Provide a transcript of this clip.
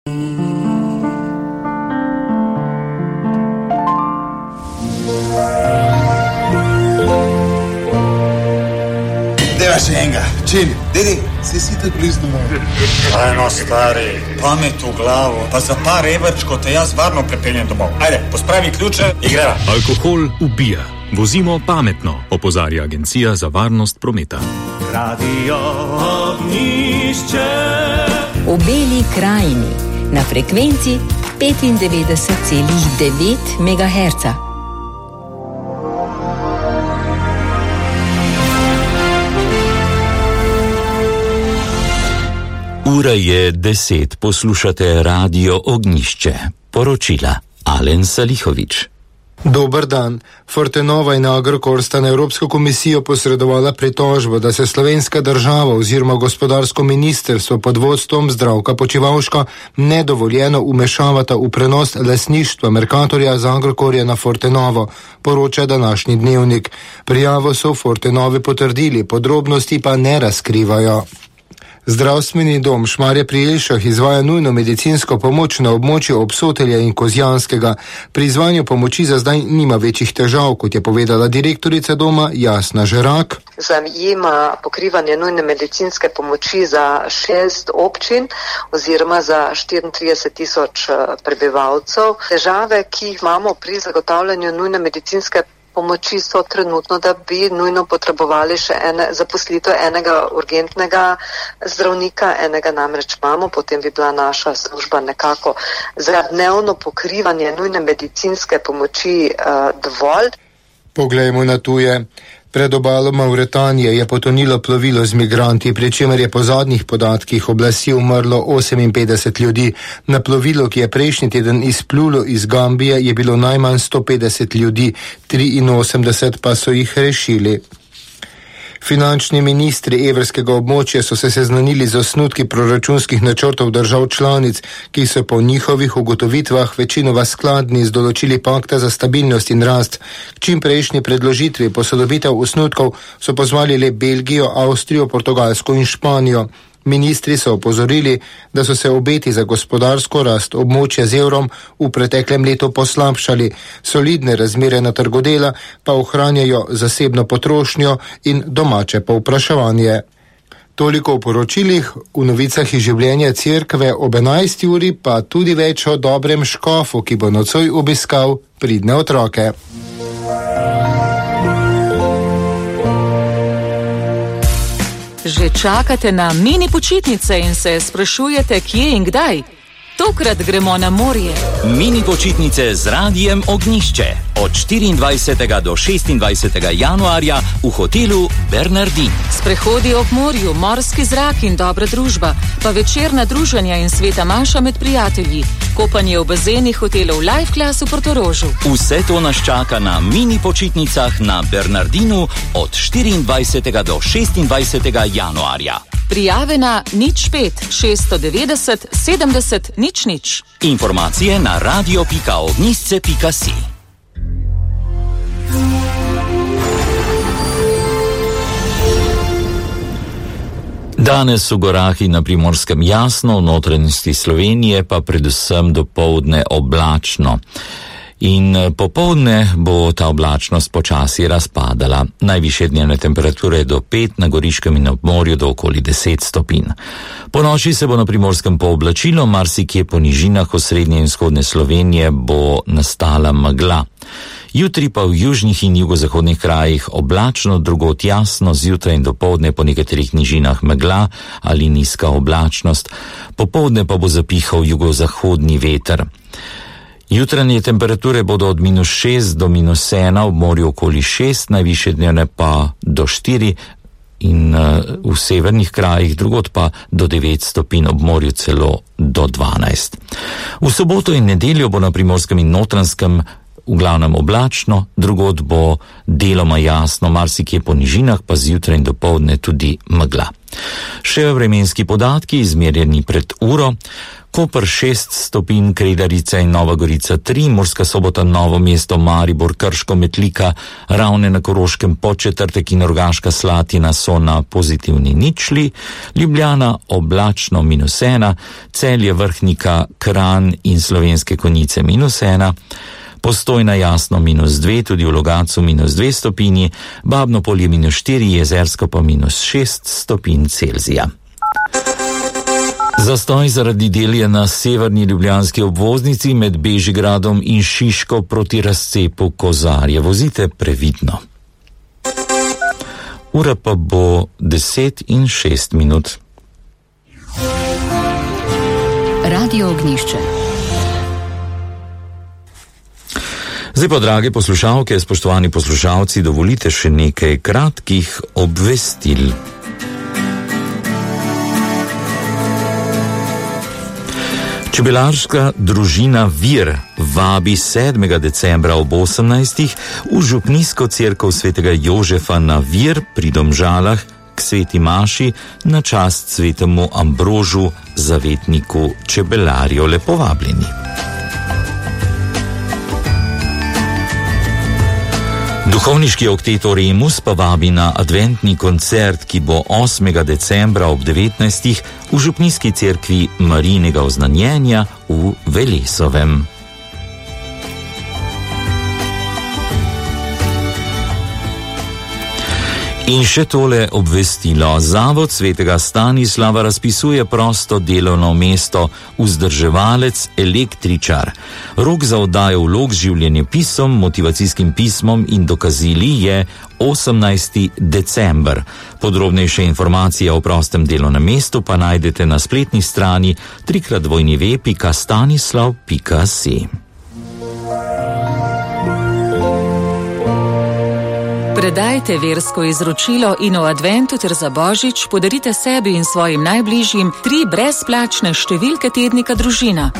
Deva še enega, čili, dedi, si tako blizu domov. Ajno, stari, pamet v glavo, pa za par evrčko te jaz varno prepeljem domov. Ajde, pospravi ključe in greva. Alkohol ubija. Vozimo pametno, opozarja Agencija za varnost prometa. Radio Ognjišče. V Beli krajini na frekvenci 95,9 MHz. Ura je 10, poslušate Radio Ognjišče. Poročila Alen Salihović. Dober dan. Fortenova in Agrokor sta na Evropsko komisijo posredovala pritožbo, da se slovenska država oziroma gospodarsko ministrstvo pod vodstvom Zdravka Počivalška nedovoljeno umešavata v prenos lastništva Mercatorja z Agrokorja na Fortenovo, poroča današnji Dnevnik. Prijavo so v Fortenovi potrdili, podrobnosti pa ne razkrivajo. Zdravstveni dom Šmarje pri Jelšah izvaja nujno medicinsko pomoč na območju Obsotelja in Kozjanskega. Pri izvajanju pomoči za zdaj nima večjih težav, kot je povedala direktorica doma Jasna Žerak. Zajema pokrivanje nujne medicinske pomoči za 6 občin oziroma za 34.000 prebivalcev. Težave, ki jih imamo pri zagotavljanju nujne medicinske pomoči so trenutno, da bi nujno potrebovali še zaposlitev enega urgentnega zdravnika, enega namreč imamo, potem bi bila naša služba nekako za dnevno pokrivanje nujne medicinske pomoči dovolj. Poglejmo na tuje. Pred obalo Mauretanije je potonilo plovilo z migranti, pri čemer je po zadnjih podatkih oblasti umrlo 58 ljudi. Na plovilu, ki je prejšnji teden izplulo iz Gambije, je bilo najmanj 150 ljudi, 83 pa so jih rešili. Finančni ministri evrskega območja so se seznanili z osnutki proračunskih načrtov držav članic, ki so po njihovih ugotovitvah večinoma skladni z določili pakta za stabilnost in rast. K čimprejšnji predložitvi posodobitev osnutkov so pozvali le Belgijo, Avstrijo, Portugalsko in Španijo. Ministri so opozorili, da so se obeti za gospodarsko rast območja z evrom v preteklem letu poslabšali, solidne razmere na trgu dela pa ohranjajo zasebno potrošnjo in domače povpraševanje. Toliko v poročilih, v novicah iz življenja cerkve ob 11. uri pa tudi več o dobrem škofu, ki bo nocoj obiskal pridne otroke. Že čakate na mini počitnice in se sprašujete, kje in kdaj? Tokrat gremo na morje. Mini počitnice z Radijem Ognjišče od 24. do 26. januarja v hotelu Bernardin. Sprehodi ob morju, morski zrak in dobra družba, pa večerna druženja in sveta maša med prijatelji, kopanje v bazenih hotelov Life Class v Portorožu. Vse to nas čaka na mini počitnicah na Bernardinu od 24. do 26. januarja. Prijave na 05 690 70 00. Informacije na radio.ognjisce.si. Danes v gorah in na Primorskem jasno, v notranjosti Slovenije pa predvsem dopoldne oblačno. In popoldne bo ta oblačnost počasi razpadala. Najvišje dnevne temperature do 5, na Goriškem in na morju do okoli 10 stopinj. Po noči se bo na Primorskem pooblačilo, marsikje po nižinah osrednje in vzhodne Slovenije bo nastala megla. Jutri pa v južnih in jugozahodnih krajih oblačno, drugod jasno, zjutraj in dopoldne po nekaterih nižinah megla ali nizka oblačnost. Popoldne pa bo zapihal jugozahodni veter. Jutranje temperature bodo od -6 do -1, ob morju okoli 6, najvišje dnevne pa do 4 in v severnih krajih, drugod pa do 9 stopinj, ob morju celo do 12. V soboto in nedeljo bo na Primorskem in Notranjskem v glavnem oblačno, drugod bo deloma jasno, marsikje po nižinah, pa zjutraj in dopoldne tudi megla. Še vremenski podatki, izmerjeni pred uro. Koper 6 stopinj, Kredarica in Nova Gorica 3, Murska Sobota, Novo mesto, Maribor, Krško, Metlika, Ravne na Koroškem, Podčetrtek in Rogaška Slatina so na pozitivni ničli, Ljubljana oblačno -1, Celje, Vrhnika, Kranj in Slovenske Konjice -1, Postojna jasno -2, tudi v Logatcu -2 stopinji, Babno Polje -4, Jezersko pa -6 stopinj Celzija. Zastoj zaradi del je na severni ljubljanski obvoznici med Bežigradom in Šiško proti razcepu Kozarje. Vozite previdno. Ura pa bo 10:06. Radio Ognjišče. Zdaj pa, drage poslušalke, spoštovani poslušalci, dovolite še nekaj kratkih obvestil. Čebelarska družina Vir vabi 7. decembra ob 18. v župnijsko cerkev svetega Jožefa na Vir pri Domžalah k sveti maši na čast svetemu Ambrožu, zavetniku čebelarjev. Lepo vabljeni. Duhovniški oktet Oremus pa vabi na adventni koncert, ki bo 8. decembra ob 19. v župnijski cerkvi Marijinega oznanjenja v Velesovem. In še tole obvestilo. Zavod svetega Stanislava razpisuje prosto delovno mesto vzdrževalec električar. Rok za oddajo vlog z življenjepisom, motivacijskim pismom in dokazili je 18. december. Podrobnejše informacije o prostem delovnem mestu pa najdete na spletni strani www.stanislav.si. Predajte versko izročilo in o adventu ter za Božič podarite sebi in svojim najbližjim 3 brezplačne številke tednika Družina.